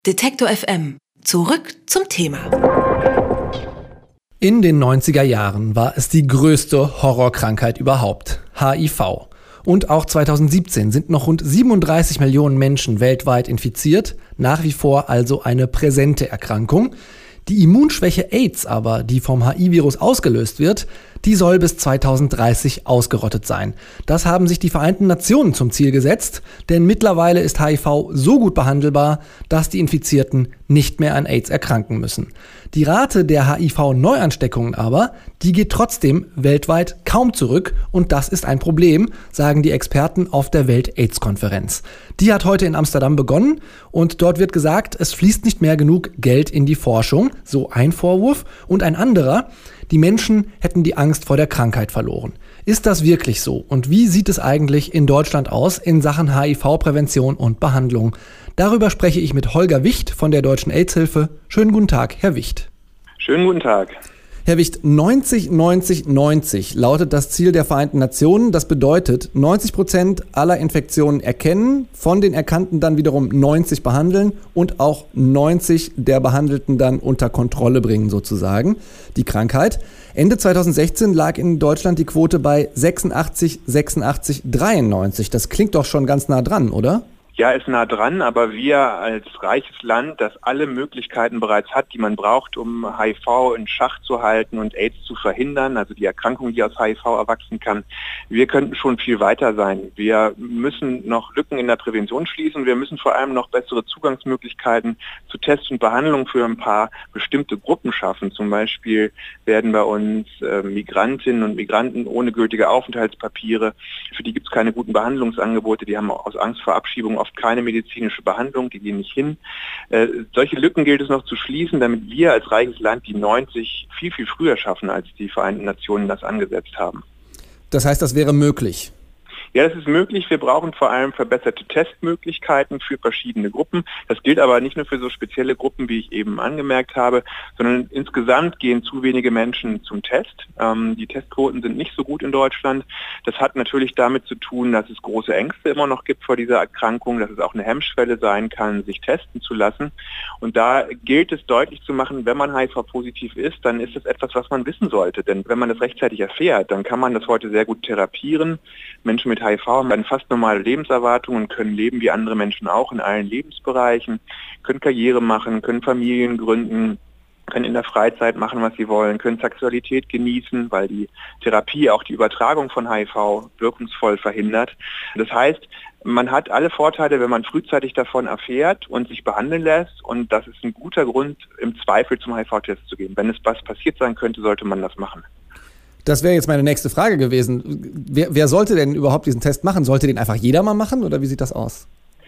Detektor FM. Zurück zum Thema. In den 90er Jahren war es die größte Horrorkrankheit überhaupt, HIV. Und auch 2017 sind noch rund 37 Millionen Menschen weltweit infiziert, nach wie vor also eine präsente Erkrankung. Die Immunschwäche AIDS aber, die vom HIV-Virus ausgelöst wird, die soll bis 2030 ausgerottet sein. Das haben sich die Vereinten Nationen zum Ziel gesetzt, denn mittlerweile ist HIV so gut behandelbar, dass die Infizierten nicht mehr an AIDS erkranken müssen. Die Rate der HIV-Neuansteckungen aber, die geht trotzdem weltweit kaum zurück und das ist ein Problem, sagen die Experten auf der Welt-AIDS-Konferenz. Die hat heute in Amsterdam begonnen und dort wird gesagt, es fließt nicht mehr genug Geld in die Forschung, so ein Vorwurf, und ein anderer, die Menschen hätten die Angst vor der Krankheit verloren. Ist das wirklich so? Und wie sieht es eigentlich in Deutschland aus in Sachen HIV-Prävention und Behandlung? Darüber spreche ich mit Holger Wicht von der Deutschen AIDS-Hilfe. Schönen guten Tag, Herr Wicht. Schönen guten Tag. Herr Wicht, 90-90-90 lautet das Ziel der Vereinten Nationen. Das bedeutet, 90% aller Infektionen erkennen, von den Erkannten dann wiederum 90 behandeln und auch 90 der Behandelten dann unter Kontrolle bringen sozusagen, die Krankheit. Ende 2016 lag in Deutschland die Quote bei 86-93. Das klingt doch schon ganz nah dran, oder? Ja, ist nah dran, aber wir als reiches Land, das alle Möglichkeiten bereits hat, die man braucht, um HIV in Schach zu halten und AIDS zu verhindern, also die Erkrankung, die aus HIV erwachsen kann, wir könnten schon viel weiter sein. Wir müssen noch Lücken in der Prävention schließen. Wir müssen vor allem noch bessere Zugangsmöglichkeiten zu Tests und Behandlungen für ein paar bestimmte Gruppen schaffen. Zum Beispiel werden bei uns Migrantinnen und Migranten ohne gültige Aufenthaltspapiere, für die gibt es keine guten Behandlungsangebote, die haben aus Angst vor Abschiebung oft keine medizinische Behandlung, die gehen nicht hin. Solche Lücken gilt es noch zu schließen, damit wir als reiches Land die 90 viel, viel früher schaffen, als die Vereinten Nationen das angesetzt haben. Das heißt, das wäre möglich? Ja, das ist möglich. Wir brauchen vor allem verbesserte Testmöglichkeiten für verschiedene Gruppen. Das gilt aber nicht nur für so spezielle Gruppen, wie ich eben angemerkt habe, sondern insgesamt gehen zu wenige Menschen zum Test. Die Testquoten sind nicht so gut in Deutschland. Das hat natürlich damit zu tun, dass es große Ängste immer noch gibt vor dieser Erkrankung, dass es auch eine Hemmschwelle sein kann, sich testen zu lassen. Und da gilt es deutlich zu machen, wenn man HIV-positiv ist, dann ist das etwas, was man wissen sollte. Denn wenn man das rechtzeitig erfährt, dann kann man das heute sehr gut therapieren. Menschen mit HIV haben eine fast normale Lebenserwartung und können leben wie andere Menschen auch in allen Lebensbereichen, können Karriere machen, können Familien gründen, können in der Freizeit machen, was sie wollen, können Sexualität genießen, weil die Therapie auch die Übertragung von HIV wirkungsvoll verhindert. Das heißt, man hat alle Vorteile, wenn man frühzeitig davon erfährt und sich behandeln lässt, und das ist ein guter Grund, im Zweifel zum HIV-Test zu gehen. Wenn es was passiert sein könnte, sollte man das machen. Das wäre jetzt meine nächste Frage gewesen. Wer sollte denn überhaupt diesen Test machen? Sollte den einfach jeder mal machen oder wie sieht das aus?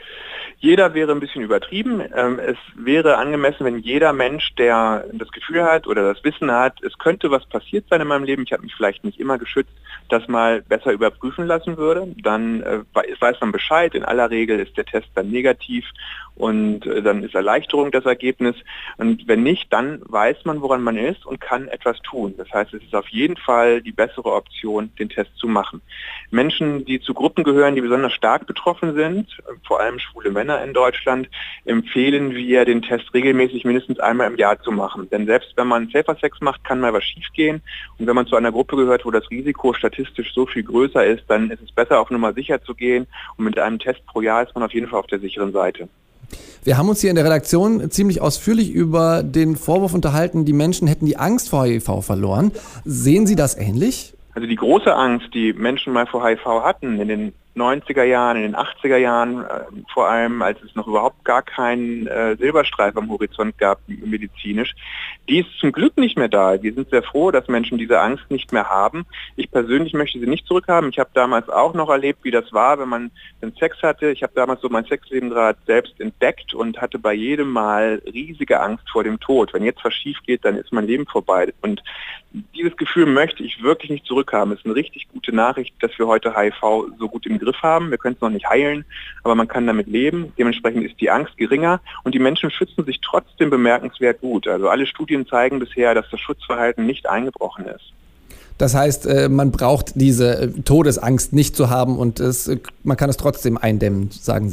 Jeder wäre ein bisschen übertrieben. Es wäre angemessen, wenn jeder Mensch, der das Gefühl hat oder das Wissen hat, es könnte was passiert sein in meinem Leben, ich habe mich vielleicht nicht immer geschützt, das mal besser überprüfen lassen würde. Dann weiß man Bescheid. In aller Regel ist der Test dann negativ und dann ist Erleichterung das Ergebnis. Und wenn nicht, dann weiß man, woran man ist und kann etwas tun. Das heißt, es ist auf jeden Fall die bessere Option, den Test zu machen. Menschen, die zu Gruppen gehören, die besonders stark betroffen sind, vor allem schwule Männer in Deutschland, empfehlen wir, den Test regelmäßig mindestens einmal im Jahr zu machen. Denn selbst wenn man Safer Sex macht, kann mal was schiefgehen. Und wenn man zu einer Gruppe gehört, wo das Risiko statistisch so viel größer ist, dann ist es besser, auf Nummer sicher zu gehen. Und mit einem Test pro Jahr ist man auf jeden Fall auf der sicheren Seite. Wir haben uns hier in der Redaktion ziemlich ausführlich über den Vorwurf unterhalten, die Menschen hätten die Angst vor HIV verloren. Sehen Sie das ähnlich? Also die große Angst, die Menschen mal vor HIV hatten in den 90er Jahren, in den 80er Jahren, vor allem als es noch überhaupt gar keinen Silberstreif am Horizont gab, medizinisch, die ist zum Glück nicht mehr da. Wir sind sehr froh, dass Menschen diese Angst nicht mehr haben. Ich persönlich möchte sie nicht zurückhaben. Ich habe damals auch noch erlebt, wie das war, wenn man den Sex hatte. Ich habe damals so mein Sexleben gerade selbst entdeckt und hatte bei jedem Mal riesige Angst vor dem Tod. Wenn jetzt was schief geht, dann ist mein Leben vorbei. Und dieses Gefühl möchte ich wirklich nicht zurückhaben. Es ist eine richtig gute Nachricht, dass wir heute HIV so gut im Griff haben. Wir können es noch nicht heilen, aber man kann damit leben. Dementsprechend ist die Angst geringer und die Menschen schützen sich trotzdem bemerkenswert gut. Also alle Studien zeigen bisher, dass das Schutzverhalten nicht eingebrochen ist. Das heißt, man braucht diese Todesangst nicht zu haben und man kann es trotzdem eindämmen, sagen Sie.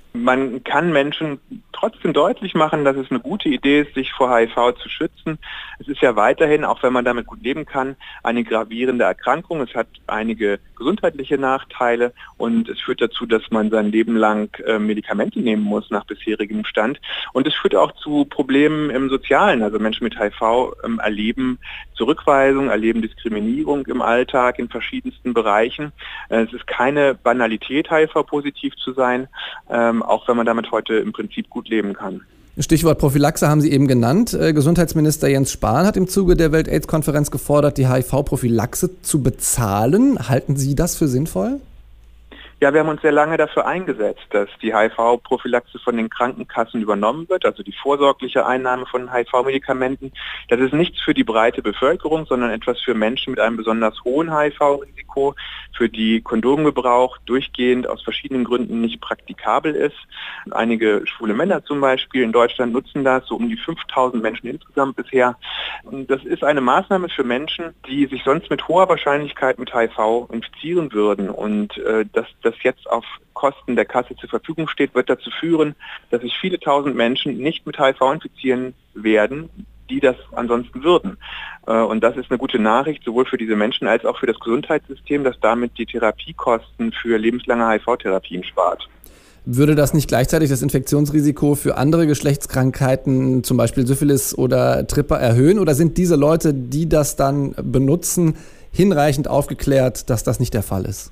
Man kann Menschen trotzdem deutlich machen, dass es eine gute Idee ist, sich vor HIV zu schützen. Es ist ja weiterhin, auch wenn man damit gut leben kann, eine gravierende Erkrankung. Es hat einige gesundheitliche Nachteile und es führt dazu, dass man sein Leben lang Medikamente nehmen muss nach bisherigem Stand. Und es führt auch zu Problemen im Sozialen. Also Menschen mit HIV erleben Zurückweisung, erleben Diskriminierung im Alltag in verschiedensten Bereichen. Es ist keine Banalität, HIV-positiv zu sein, auch wenn man damit heute im Prinzip gut leben kann. Stichwort Prophylaxe haben Sie eben genannt. Gesundheitsminister Jens Spahn hat im Zuge der Welt-AIDS-Konferenz gefordert, die HIV-Prophylaxe zu bezahlen. Halten Sie das für sinnvoll? Ja, wir haben uns sehr lange dafür eingesetzt, dass die HIV-Prophylaxe von den Krankenkassen übernommen wird, also die vorsorgliche Einnahme von HIV-Medikamenten. Das ist nichts für die breite Bevölkerung, sondern etwas für Menschen mit einem besonders hohen HIV-Risiko, für die Kondomgebrauch durchgehend aus verschiedenen Gründen nicht praktikabel ist. Einige schwule Männer zum Beispiel in Deutschland nutzen das, so um die 5.000 Menschen insgesamt bisher. Und das ist eine Maßnahme für Menschen, die sich sonst mit hoher Wahrscheinlichkeit mit HIV infizieren würden. Und das jetzt auf Kosten der Kasse zur Verfügung steht, wird dazu führen, dass sich viele tausend Menschen nicht mit HIV infizieren werden, die das ansonsten würden. Und das ist eine gute Nachricht, sowohl für diese Menschen als auch für das Gesundheitssystem, das damit die Therapiekosten für lebenslange HIV-Therapien spart. Würde das nicht gleichzeitig das Infektionsrisiko für andere Geschlechtskrankheiten, zum Beispiel Syphilis oder Tripper, erhöhen? Oder sind diese Leute, die das dann benutzen, hinreichend aufgeklärt, dass das nicht der Fall ist?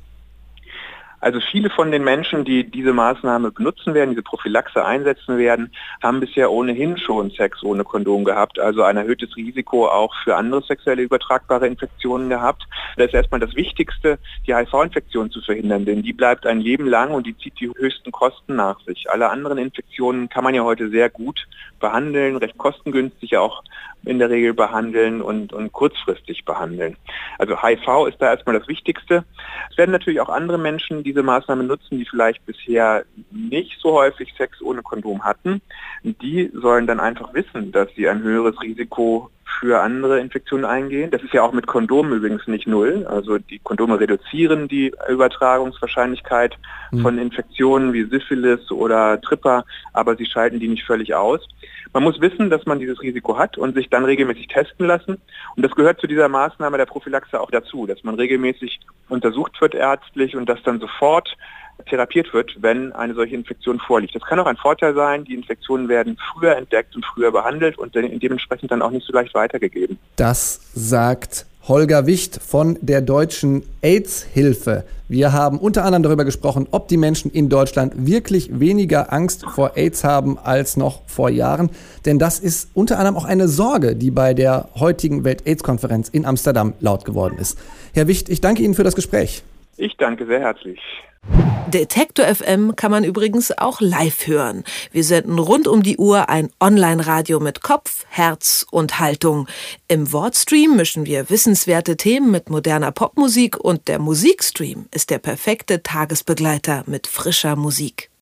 Also viele von den Menschen, die diese Maßnahme benutzen werden, diese Prophylaxe einsetzen werden, haben bisher ohnehin schon Sex ohne Kondom gehabt, also ein erhöhtes Risiko auch für andere sexuelle übertragbare Infektionen gehabt. Da ist erstmal das Wichtigste, die HIV-Infektion zu verhindern, denn die bleibt ein Leben lang und die zieht die höchsten Kosten nach sich. Alle anderen Infektionen kann man ja heute sehr gut behandeln, recht kostengünstig auch in der Regel behandeln und kurzfristig behandeln. Also HIV ist da erstmal das Wichtigste. Es werden natürlich auch andere Menschen diese Maßnahme nutzen, die vielleicht bisher nicht so häufig Sex ohne Kondom hatten. Die sollen dann einfach wissen, dass sie ein höheres Risiko für andere Infektionen eingehen. Das ist ja auch mit Kondomen übrigens nicht null. Also die Kondome reduzieren die Übertragungswahrscheinlichkeit von Infektionen wie Syphilis oder Tripper, aber sie schalten die nicht völlig aus. Man muss wissen, dass man dieses Risiko hat und sich dann regelmäßig testen lassen. Und das gehört zu dieser Maßnahme der Prophylaxe auch dazu, dass man regelmäßig untersucht wird ärztlich und dass dann sofort therapiert wird, wenn eine solche Infektion vorliegt. Das kann auch ein Vorteil sein, die Infektionen werden früher entdeckt und früher behandelt und dementsprechend dann auch nicht so leicht weitergegeben. Das sagt Holger Wicht von der Deutschen AIDS-Hilfe. Wir haben unter anderem darüber gesprochen, ob die Menschen in Deutschland wirklich weniger Angst vor AIDS haben als noch vor Jahren. Denn das ist unter anderem auch eine Sorge, die bei der heutigen Welt-AIDS-Konferenz in Amsterdam laut geworden ist. Herr Wicht, ich danke Ihnen für das Gespräch. Ich danke sehr herzlich. Detektor FM kann man übrigens auch live hören. Wir senden rund um die Uhr ein Online-Radio mit Kopf, Herz und Haltung. Im Wortstream mischen wir wissenswerte Themen mit moderner Popmusik und der Musikstream ist der perfekte Tagesbegleiter mit frischer Musik.